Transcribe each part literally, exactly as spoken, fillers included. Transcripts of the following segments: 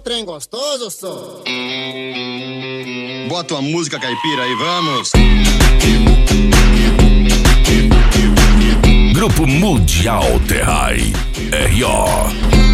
trem gostoso, só. Bota uma música caipira aí, vamos. Grupo Mundial Terrai, R O.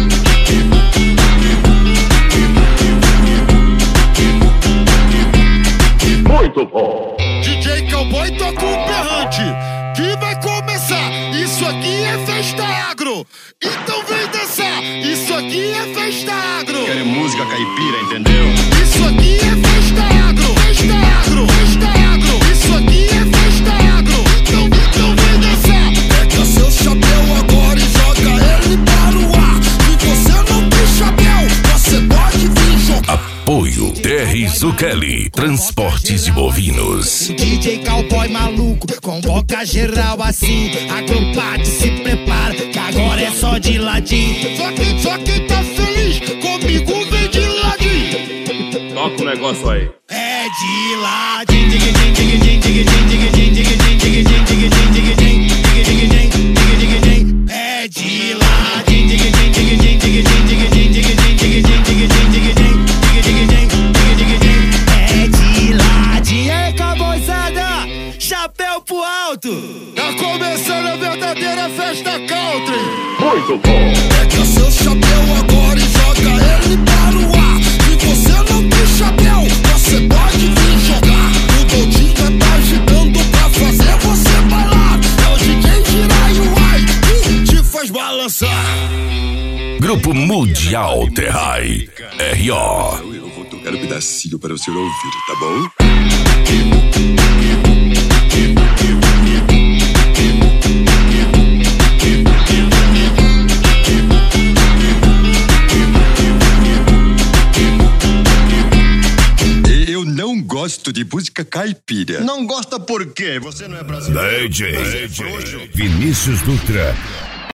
Muito bom. D J Cowboy toca um berrante que vai começar. Isso aqui é festa agro, então vem dançar. Isso aqui é festa agro. Querem música caipira, entendeu? Isso aqui é festa agro, festa agro, festa agro. Isso aqui é festa agro, então, então vem dançar. Pega seu chapéu agora e joga ele para o ar. Se você não tem chapéu, você pode vir jogar. Apoio Terry Zucchelli, Transportes de Bovinos. D J Cowboy maluco, convoca geral assim. Agrupado, se prepara, que agora é só de ladinho. Só quem, só quem tá feliz, comigo vem de ladinho. Toca o negócio aí. É de ladinho, dig dig dig dig dig dig dig dig dig dig dig dig dig dig dig dig. É de ladinho, dig dig dig dig dig dig dig dig dig dig dig chapéu pro alto. Tá começando a verdadeira festa country. Muito bom. Pega seu chapéu agora e joga ele para o ar. Se você não tem chapéu, você pode vir jogar. O Dodinho tá agitando pra fazer você bailar. É o D J Jiraiya que te faz balançar. Grupo Mundial Terrai, R O. Eu vou tocar um pedacinho para você ouvir, tá bom? Eu não gosto de música caipira. Não gosta por quê? Você não é brasileiro? D J Vinícius Dutra.